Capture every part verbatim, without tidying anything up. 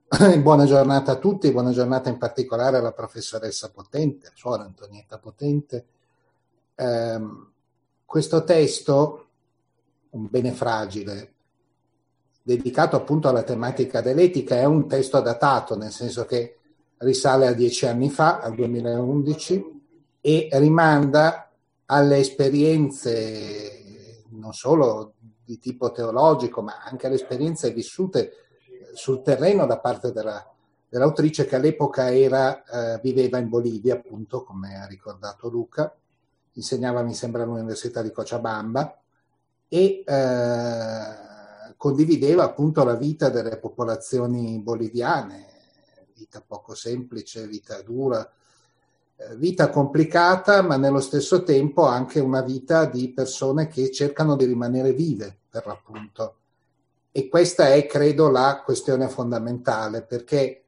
Buona giornata a tutti, buona giornata in particolare alla professoressa Potente, suora Antonietta Potente. Eh, questo testo, un bene fragile, dedicato appunto alla tematica dell'etica, è un testo datato, nel senso che risale a dieci anni fa, al duemilaundici, e rimanda alle esperienze non solo di tipo teologico, ma anche alle esperienze vissute sul terreno da parte della, dell'autrice, che all'epoca era, eh, viveva in Bolivia, appunto, come ha ricordato Luca, insegnava, mi sembra, all'Università di Cochabamba, e eh, condivideva appunto la vita delle popolazioni boliviane, vita poco semplice, vita dura, vita complicata, ma nello stesso tempo anche una vita di persone che cercano di rimanere vive, per l'appunto. E questa è, credo, la questione fondamentale, perché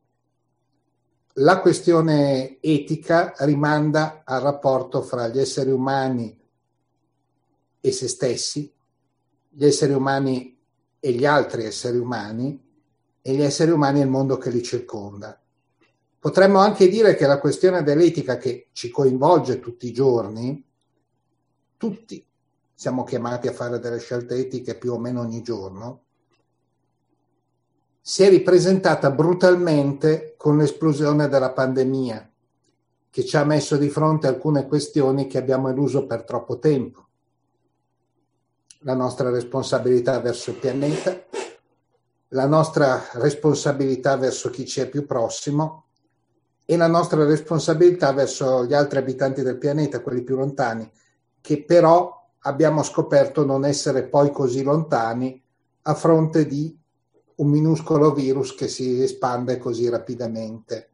la questione etica rimanda al rapporto fra gli esseri umani e se stessi, gli esseri umani e gli altri esseri umani, e gli esseri umani e il mondo che li circonda. Potremmo anche dire che la questione dell'etica, che ci coinvolge tutti i giorni, tutti siamo chiamati a fare delle scelte etiche più o meno ogni giorno, si è ripresentata brutalmente con l'esplosione della pandemia, che ci ha messo di fronte a alcune questioni che abbiamo eluso per troppo tempo. La nostra responsabilità verso il pianeta, la nostra responsabilità verso chi ci è più prossimo e la nostra responsabilità verso gli altri abitanti del pianeta, quelli più lontani, che però abbiamo scoperto non essere poi così lontani a fronte di un minuscolo virus che si espande così rapidamente.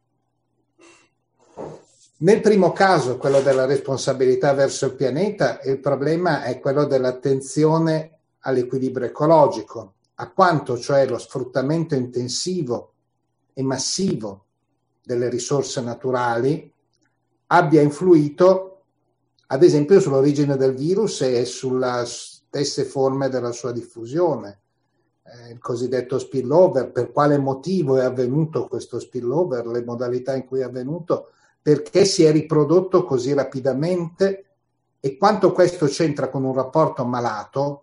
Nel primo caso, quello della responsabilità verso il pianeta, il problema è quello dell'attenzione all'equilibrio ecologico, a quanto cioè lo sfruttamento intensivo e massivo delle risorse naturali abbia influito, ad esempio, sull'origine del virus e sulle stesse forme della sua diffusione. Eh, il cosiddetto spillover, per quale motivo è avvenuto questo spillover, le modalità in cui è avvenuto, perché si è riprodotto così rapidamente e quanto questo c'entra con un rapporto malato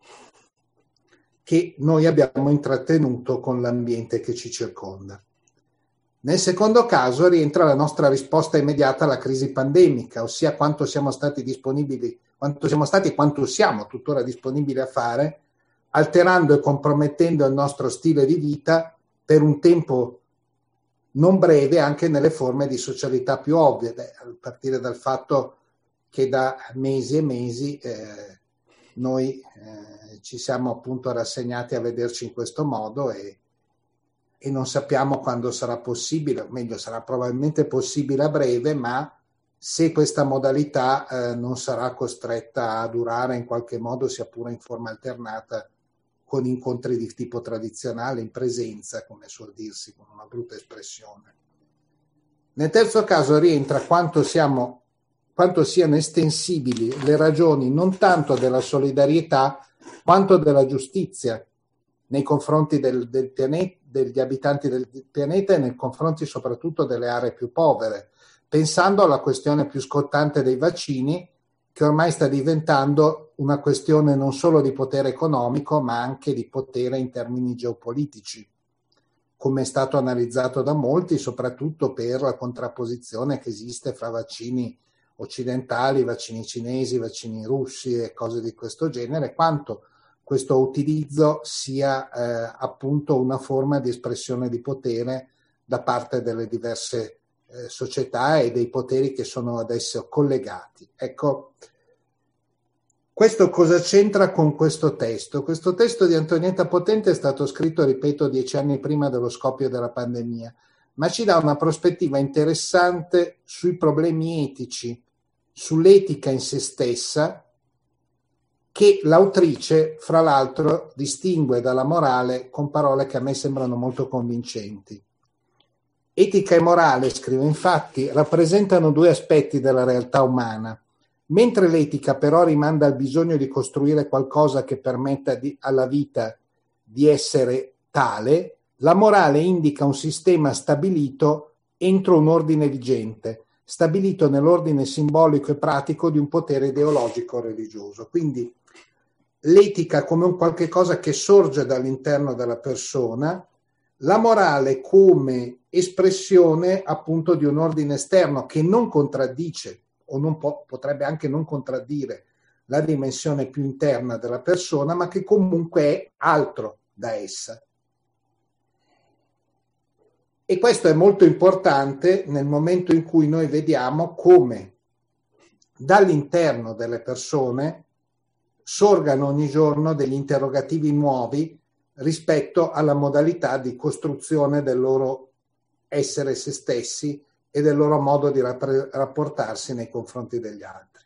che noi abbiamo intrattenuto con l'ambiente che ci circonda. Nel secondo caso rientra la nostra risposta immediata alla crisi pandemica, ossia quanto siamo stati disponibili, quanto siamo stati e quanto siamo tuttora disponibili a fare, alterando e compromettendo il nostro stile di vita per un tempo non breve anche nelle forme di socialità più ovvie, beh, a partire dal fatto che da mesi e mesi eh, noi eh, ci siamo appunto rassegnati a vederci in questo modo e, e non sappiamo quando sarà possibile, o meglio sarà probabilmente possibile a breve, ma se questa modalità eh, non sarà costretta a durare in qualche modo, sia pure in forma alternata, con incontri di tipo tradizionale, in presenza, come suol dirsi, con una brutta espressione. Nel terzo caso rientra quanto, siamo, quanto siano estensibili le ragioni non tanto della solidarietà, quanto della giustizia nei confronti del, del pianeta, degli abitanti del pianeta e nei confronti soprattutto delle aree più povere, pensando alla questione più scottante dei vaccini, che ormai sta diventando una questione non solo di potere economico, ma anche di potere in termini geopolitici, come è stato analizzato da molti, soprattutto per la contrapposizione che esiste fra vaccini occidentali, vaccini cinesi, vaccini russi e cose di questo genere, quanto questo utilizzo sia eh, appunto una forma di espressione di potere da parte delle diverse Eh, società e dei poteri che sono ad esso collegati. Ecco, questo cosa c'entra con questo testo? Questo testo di Antonietta Potente è stato scritto, ripeto, dieci anni prima dello scoppio della pandemia, ma ci dà una prospettiva interessante sui problemi etici, sull'etica in se stessa, che l'autrice, fra l'altro, distingue dalla morale con parole che a me sembrano molto convincenti. Etica e morale, scrive infatti, rappresentano due aspetti della realtà umana. Mentre l'etica però rimanda al bisogno di costruire qualcosa che permetta di, alla vita di essere tale, La morale indica un sistema stabilito entro un ordine vigente, stabilito nell'ordine simbolico e pratico di un potere ideologico religioso. Quindi l'etica come un qualche cosa che sorge dall'interno della persona, la morale come espressione appunto di un ordine esterno che non contraddice o non po- potrebbe anche non contraddire la dimensione più interna della persona, ma che comunque è altro da essa. E questo è molto importante nel momento in cui noi vediamo come dall'interno delle persone sorgano ogni giorno degli interrogativi nuovi rispetto alla modalità di costruzione del loro essere se stessi e del loro modo di rappre- rapportarsi nei confronti degli altri.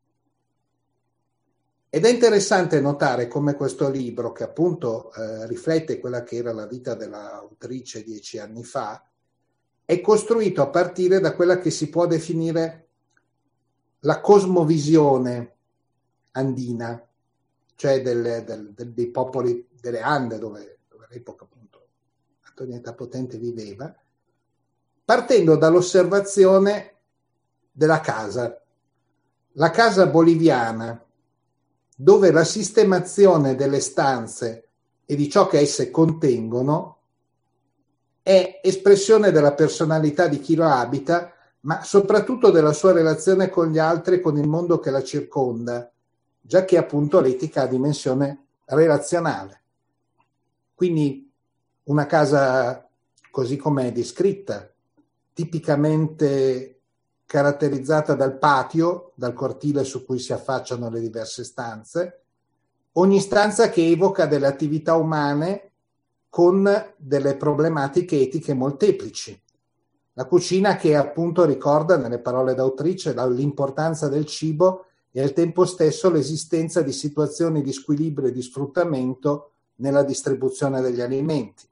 Ed è interessante notare come questo libro, che appunto eh, riflette quella che era la vita dell'autrice dieci anni fa, è costruito a partire da quella che si può definire la cosmovisione andina, cioè del, del, del, dei popoli delle Ande, dove, dove all'epoca appunto Antonietta Potente viveva, partendo dall'osservazione della casa, la casa boliviana, dove la sistemazione delle stanze e di ciò che esse contengono è espressione della personalità di chi lo abita, ma soprattutto della sua relazione con gli altri e con il mondo che la circonda, già che appunto l'etica ha dimensione relazionale. Quindi una casa così come è descritta, tipicamente caratterizzata dal patio, dal cortile su cui si affacciano le diverse stanze, ogni stanza che evoca delle attività umane con delle problematiche etiche molteplici. La cucina che appunto ricorda, nelle parole d'autrice, l'importanza del cibo e al tempo stesso l'esistenza di situazioni di squilibrio e di sfruttamento nella distribuzione degli alimenti.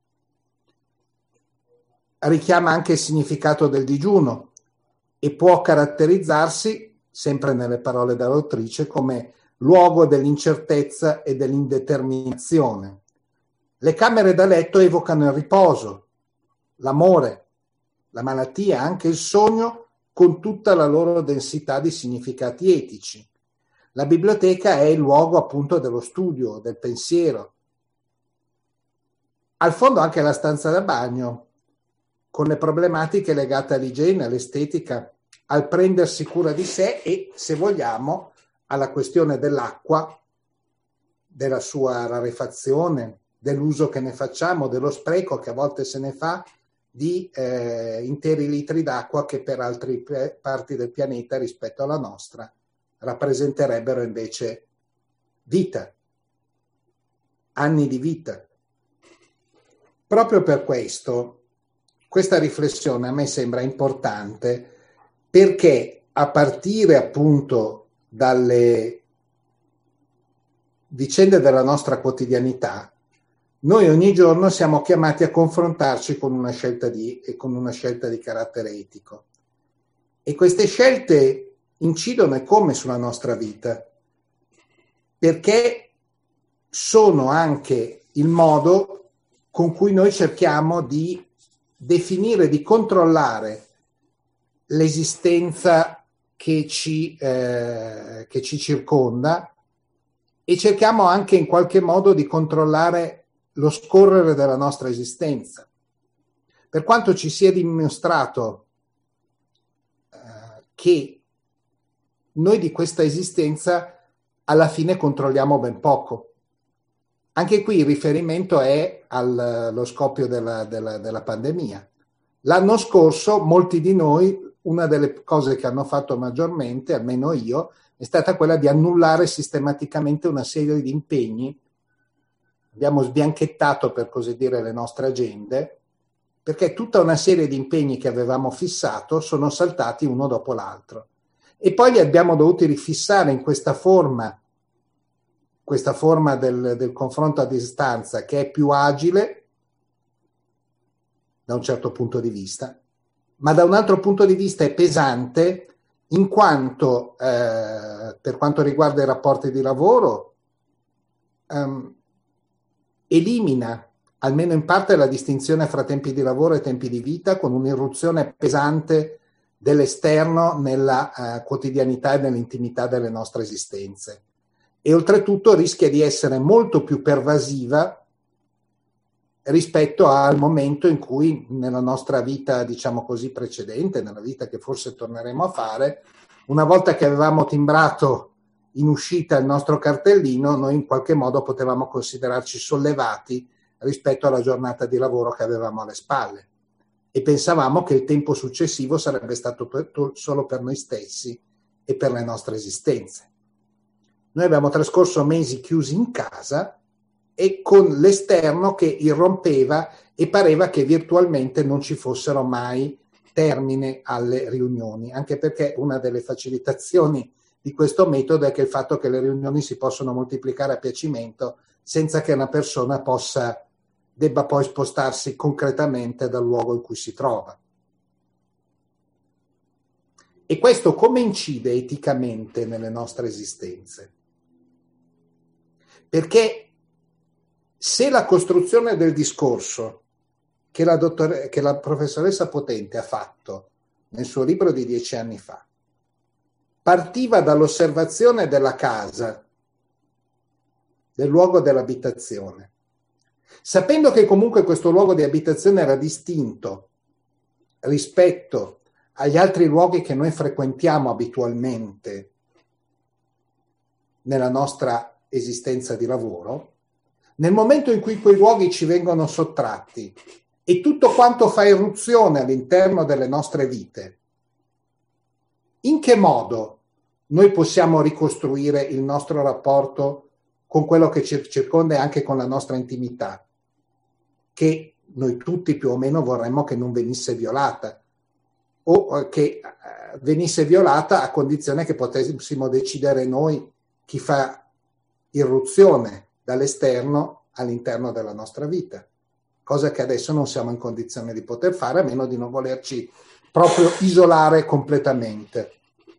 Richiama anche il significato del digiuno e può caratterizzarsi, sempre nelle parole dell'autrice, come luogo dell'incertezza e dell'indeterminazione. Le camere da letto evocano il riposo, l'amore, la malattia, anche il sogno, con tutta la loro densità di significati etici. La biblioteca è il luogo appunto dello studio, del pensiero. Al fondo anche la stanza da bagno, con le problematiche legate all'igiene, all'estetica, al prendersi cura di sé e, se vogliamo, alla questione dell'acqua, della sua rarefazione, dell'uso che ne facciamo, dello spreco che a volte se ne fa di eh, interi litri d'acqua che per altre parti del pianeta rispetto alla nostra rappresenterebbero invece vita, anni di vita. Proprio per questo questa riflessione a me sembra importante, perché a partire appunto dalle vicende della nostra quotidianità, noi ogni giorno siamo chiamati a confrontarci con una scelta di, e con una scelta di carattere etico. E queste scelte incidono e come sulla nostra vita, perché sono anche il modo con cui noi cerchiamo di definire, di controllare l'esistenza che ci, eh, che ci circonda, e cerchiamo anche in qualche modo di controllare lo scorrere della nostra esistenza. Per quanto ci sia dimostrato eh, che noi di questa esistenza alla fine controlliamo ben poco. Anche qui il riferimento è allo scoppio della, della, della pandemia. L'anno scorso molti di noi, una delle cose che hanno fatto maggiormente, almeno io, è stata quella di annullare sistematicamente una serie di impegni. Abbiamo sbianchettato, per così dire, le nostre agende, perché tutta una serie di impegni che avevamo fissato sono saltati uno dopo l'altro. E poi li abbiamo dovuti rifissare in questa forma, questa forma del, del confronto a distanza, che è più agile da un certo punto di vista, ma da un altro punto di vista è pesante, in quanto eh, per quanto riguarda i rapporti di lavoro ehm, elimina almeno in parte, la distinzione fra tempi di lavoro e tempi di vita, con un'irruzione pesante dell'esterno nella uh, quotidianità e nell'intimità delle nostre esistenze. E oltretutto rischia di essere molto più pervasiva rispetto al momento in cui nella nostra vita, diciamo così, precedente, nella vita che forse torneremo a fare, una volta che avevamo timbrato in uscita il nostro cartellino, noi in qualche modo potevamo considerarci sollevati rispetto alla giornata di lavoro che avevamo alle spalle e pensavamo che il tempo successivo sarebbe stato per, solo per noi stessi e per le nostre esistenze. Noi abbiamo trascorso mesi chiusi in casa e con l'esterno che irrompeva e pareva che virtualmente non ci fossero mai termine alle riunioni, anche perché una delle facilitazioni di questo metodo è che il fatto che le riunioni si possono moltiplicare a piacimento senza che una persona possa debba poi spostarsi concretamente dal luogo in cui si trova. E questo come incide eticamente nelle nostre esistenze? Perché se la costruzione del discorso che la, dottore, che la professoressa Potente ha fatto nel suo libro di dieci anni fa partiva dall'osservazione della casa, del luogo dell'abitazione, sapendo che comunque questo luogo di abitazione era distinto rispetto agli altri luoghi che noi frequentiamo abitualmente nella nostra esistenza di lavoro, nel momento in cui quei luoghi ci vengono sottratti e tutto quanto fa irruzione all'interno delle nostre vite, in che modo noi possiamo ricostruire il nostro rapporto con quello che ci circonda e anche con la nostra intimità, che noi tutti più o meno vorremmo che non venisse violata, o che venisse violata a condizione che potessimo decidere noi chi fa irruzione dall'esterno all'interno della nostra vita, cosa che adesso non siamo in condizione di poter fare, a meno di non volerci proprio isolare completamente.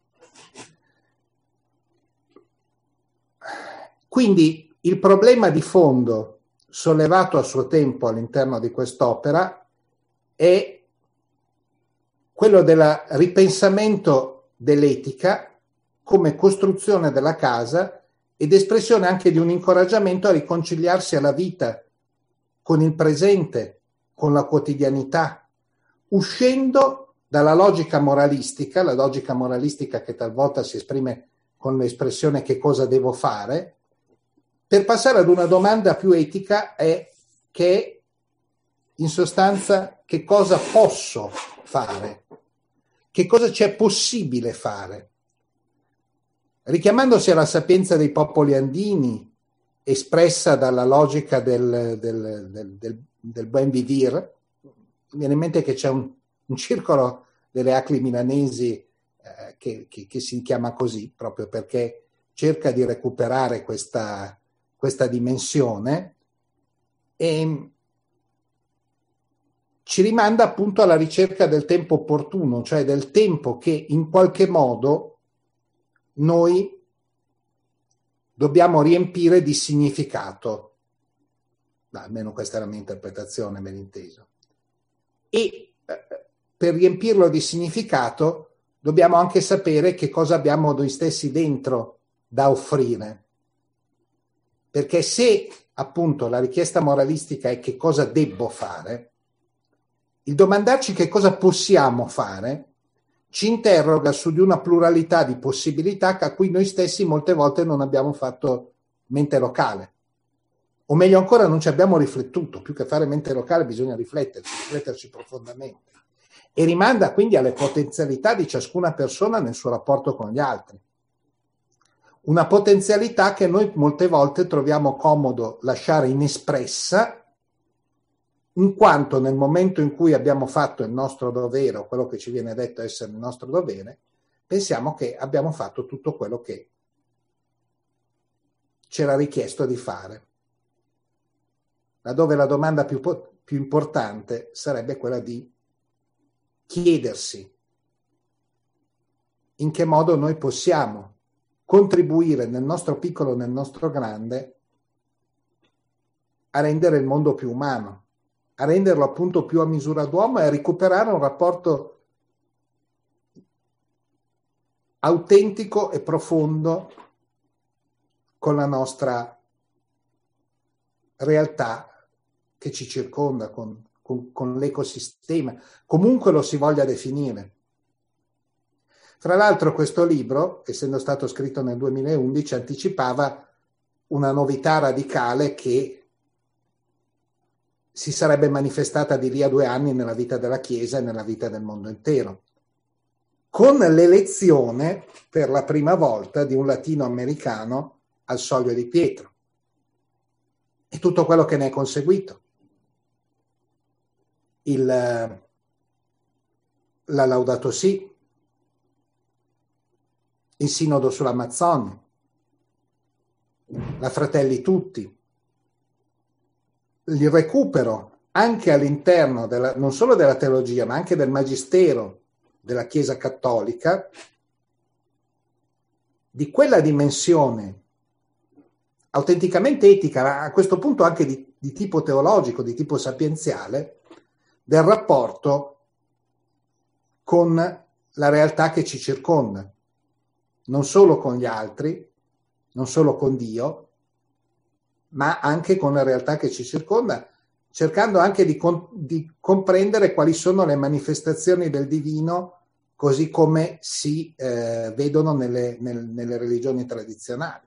Quindi il problema di fondo sollevato a suo tempo all'interno di quest'opera è quello del ripensamento dell'etica come costruzione della casa ed espressione anche di un incoraggiamento a riconciliarsi alla vita, con il presente, con la quotidianità, uscendo dalla logica moralistica, la logica moralistica che talvolta si esprime con l'espressione che cosa devo fare, per passare ad una domanda più etica è che in sostanza che cosa posso fare, che cosa c'è possibile fare. Richiamandosi alla sapienza dei popoli andini, espressa dalla logica del, del, del, del, del buen vivir, mi viene in mente che c'è un, un circolo delle Acli milanesi eh, che, che, che si chiama così, proprio perché cerca di recuperare questa, questa dimensione e ci rimanda appunto alla ricerca del tempo opportuno, cioè del tempo che in qualche modo noi dobbiamo riempire di significato. No, almeno questa è la mia interpretazione, ben inteso. E eh, per riempirlo di significato dobbiamo anche sapere che cosa abbiamo noi stessi dentro da offrire. Perché se appunto la richiesta moralistica è che cosa debbo fare, il domandarci che cosa possiamo fare ci interroga su di una pluralità di possibilità a cui noi stessi molte volte non abbiamo fatto mente locale. O meglio ancora, non ci abbiamo riflettuto. Più che fare mente locale bisogna rifletterci, rifletterci profondamente. E rimanda quindi alle potenzialità di ciascuna persona nel suo rapporto con gli altri. Una potenzialità che noi molte volte troviamo comodo lasciare inespressa, in quanto nel momento in cui abbiamo fatto il nostro dovere, o quello che ci viene detto essere il nostro dovere, pensiamo che abbiamo fatto tutto quello che c'era richiesto di fare. Laddove la domanda più, più importante sarebbe quella di chiedersi in che modo noi possiamo contribuire nel nostro piccolo, nel nostro grande, a rendere il mondo più umano, a renderlo appunto più a misura d'uomo e a recuperare un rapporto autentico e profondo con la nostra realtà che ci circonda, con, con, con l'ecosistema, comunque lo si voglia definire. Fra l'altro questo libro, essendo stato scritto nel duemilaundici, anticipava una novità radicale che si sarebbe manifestata di lì a due anni nella vita della Chiesa e nella vita del mondo intero, con l'elezione per la prima volta di un latinoamericano al Soglio di Pietro e tutto quello che ne è conseguito. Il, la Laudato Si, il Sinodo sull'Amazzonia, la Fratelli Tutti, il recupero anche all'interno della, non solo della teologia, ma anche del magistero della Chiesa Cattolica, di quella dimensione autenticamente etica, a questo punto anche di, di tipo teologico, di tipo sapienziale, del rapporto con la realtà che ci circonda, non solo con gli altri, non solo con Dio, ma anche con la realtà che ci circonda, cercando anche di, con, di comprendere quali sono le manifestazioni del divino così come si eh, vedono nelle, nel, nelle religioni tradizionali.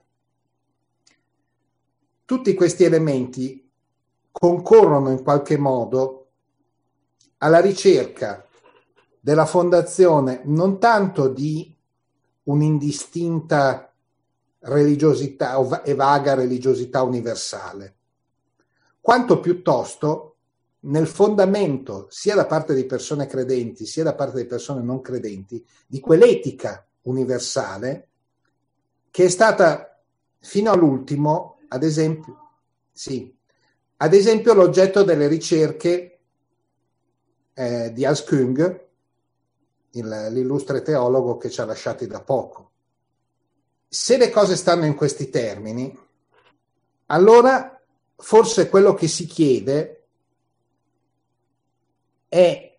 Tutti questi elementi concorrono in qualche modo alla ricerca della fondazione non tanto di un'indistinta religiosità e vaga religiosità universale, quanto piuttosto nel fondamento, sia da parte di persone credenti, sia da parte di persone non credenti, di quell'etica universale che è stata fino all'ultimo, ad esempio, sì, ad esempio l'oggetto delle ricerche eh, di Hans Küng, il, l'illustre teologo che ci ha lasciati da poco. Se le cose stanno in questi termini, allora forse quello che si chiede è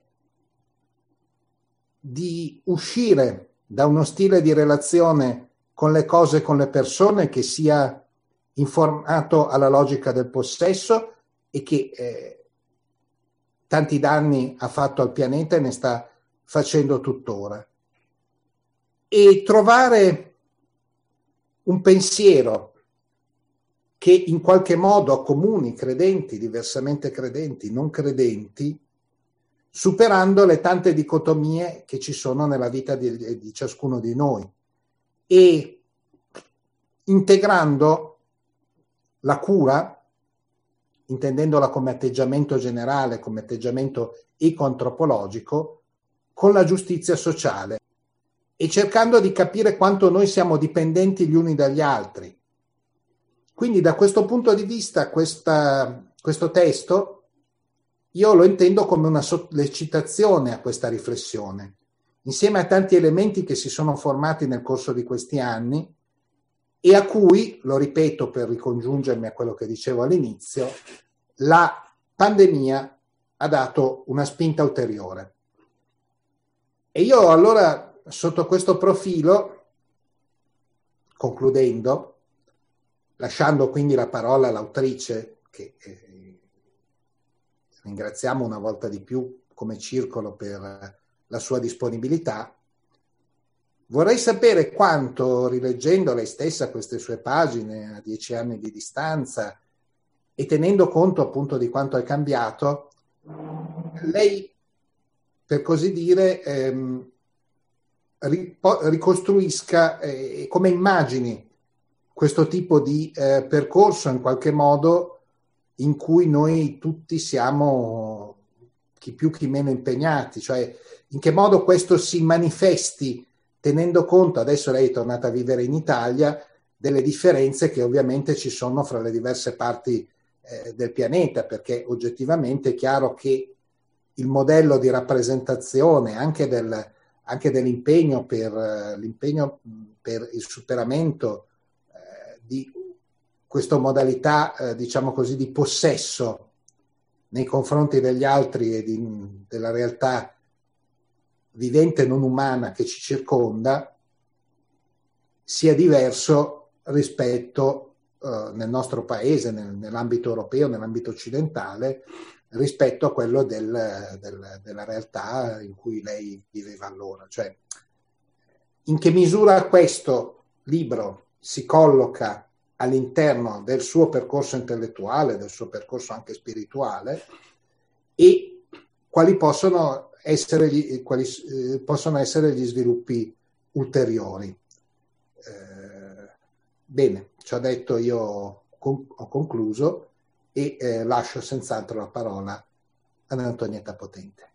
di uscire da uno stile di relazione con le cose e con le persone che sia informato alla logica del possesso e che eh, tanti danni ha fatto al pianeta e ne sta facendo tuttora, e trovare un pensiero che in qualche modo accomuni credenti, diversamente credenti, non credenti, superando le tante dicotomie che ci sono nella vita di, di ciascuno di noi e integrando la cura, intendendola come atteggiamento generale, come atteggiamento ecoantropologico, con la giustizia sociale e cercando di capire quanto noi siamo dipendenti gli uni dagli altri. Quindi da questo punto di vista questa, questo testo io lo intendo come una sollecitazione a questa riflessione, insieme a tanti elementi che si sono formati nel corso di questi anni e a cui, lo ripeto per ricongiungermi a quello che dicevo all'inizio, la pandemia ha dato una spinta ulteriore. E io allora, sotto questo profilo, concludendo, lasciando quindi la parola all'autrice, che eh, ringraziamo una volta di più come circolo per la sua disponibilità, vorrei sapere quanto, rileggendo lei stessa queste sue pagine a dieci anni di distanza e tenendo conto appunto di quanto è cambiato, lei, per così dire, ehm, ricostruisca eh, come immagini questo tipo di eh, percorso in qualche modo in cui noi tutti siamo chi più chi meno impegnati, cioè in che modo questo si manifesti tenendo conto, adesso lei è tornata a vivere in Italia, delle differenze che ovviamente ci sono fra le diverse parti eh, del pianeta, perché oggettivamente è chiaro che il modello di rappresentazione anche del anche dell'impegno per uh, l'impegno per il superamento uh, di questa modalità, eh, diciamo così, di possesso nei confronti degli altri e di, della realtà vivente non umana che ci circonda sia diverso rispetto eh, nel nostro paese, nel, nell'ambito europeo, nell'ambito occidentale, rispetto a quello del, del, della realtà in cui lei viveva allora. Cioè, in che misura questo libro si colloca all'interno del suo percorso intellettuale, del suo percorso anche spirituale, e quali possono essere gli, quali, eh, possono essere gli sviluppi ulteriori. Eh, bene, ci ho detto, io con, ho concluso e eh, lascio senz'altro la parola ad Antonietta Potente.